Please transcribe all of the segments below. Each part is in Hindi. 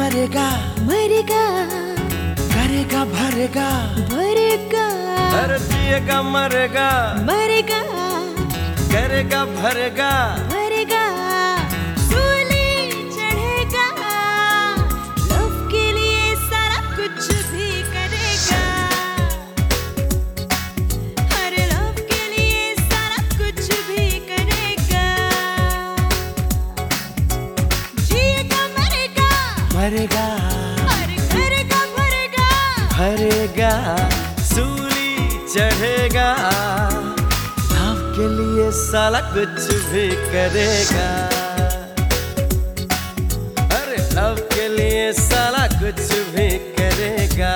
मरेगा मरेगा, करेगा भरेगा भरेगा, अरे जिएगा मरेगा मरेगा, करेगा भरेगा भरेगा, सूली चढ़ेगा, लव के लिए सारा कुछ भी करेगा, हर लव के लिए सारा कुछ भी करेगा, जिएगा मरेगा, मरेगा अरे करेगा भरेगा, भरेगा सूली चढ़ेगा लव के लिए साला कुछ भी करेगा, अरे लव के लिए साला कुछ भी करेगा।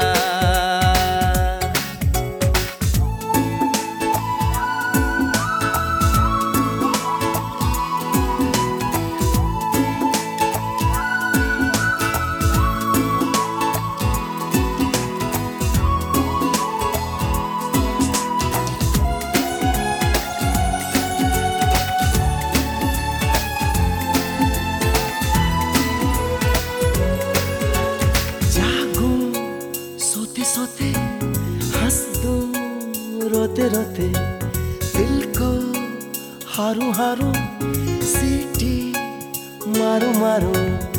सोते हंस दूं रोते रोते दिल को हारू हारू सीटी मारू मारू,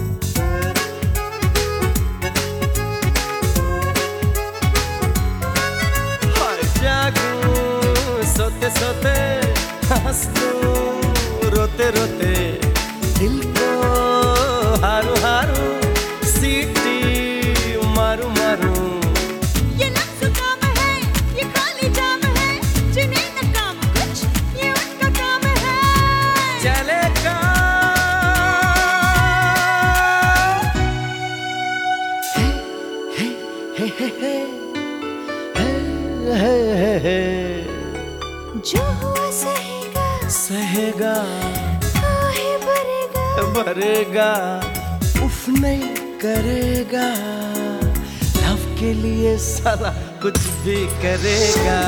जागूं सोते सोते हंस दूं रोते रोते दिल को हारू हारू सीटी मारू मारू। ये लफ्ज़ काम है, ये खाली जाम है, जिन्हें न काम कुछ, ये उनका काम है। चलेगा हे हे हे हे हे हे, जो हुआ सहेगा, सहेगा काहे भरेगा, भरेगा उफ नहीं करेगा, लव के लिए सारा कुछ भी करेगा,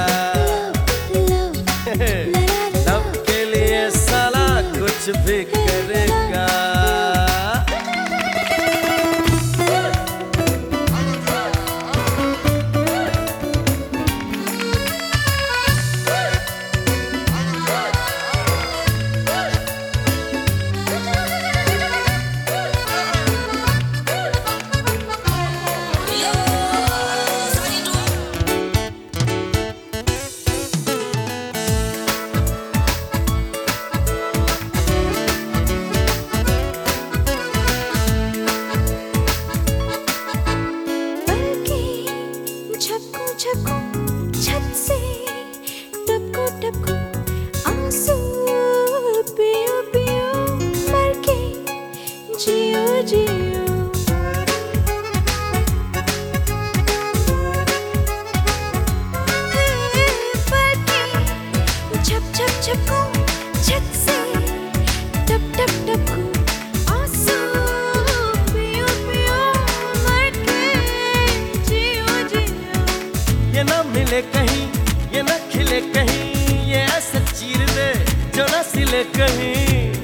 लव के लिए सारा कुछ भी करेगा। झपको छत से टपको टपको आंसू पियो पियो मर के जियो जियो, छप छप छपको छत से टप टप टपको आंसू पियो पियो मर के जियो जियो। ये ना मिले कहीं, ये ना खिले कहीं, ये ऐसे चीर दे जो ना सिले कहीं।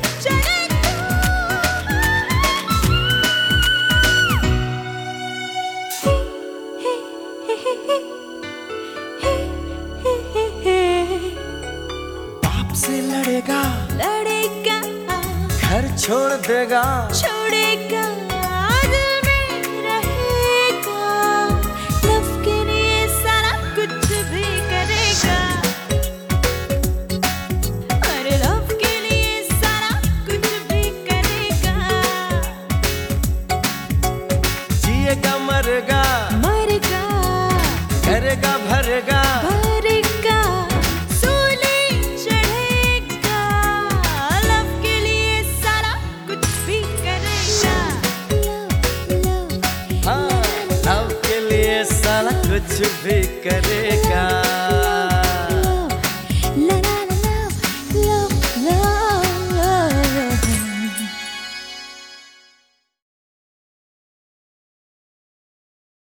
बाप से लड़ेगा, लड़ेगा, घर छोड़ देगा, छोड़ेगा, दिल में रहेगा, लव के लिए सारा कुछ भी करेगा, अरे लव के लिए सारा कुछ भी करेगा, जिएगा मरेगा, मरेगा, करेगा भरेगा, भरेगा, सूली चढ़ेगा, लव के लिए सारा कुछ भी करेगा, हाँ लव के लिए सारा कुछ भी करेगा।